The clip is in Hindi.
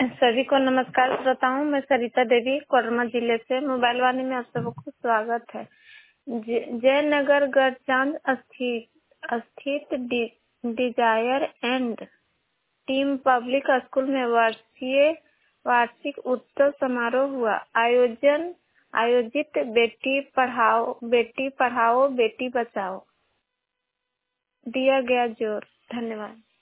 सभी को नमस्कार श्रोताओं, मैं सरिता देवी कोडरमा जिले से मोबाइल वाणी में आप सबको स्वागत है। जयनगर गढ़चांद स्थित desire and team public school में वार्षिक उत्सव समारोह हुआ। आयोजित बेटी पढ़ाओ बेटी बचाओ दिया गया जोर। धन्यवाद।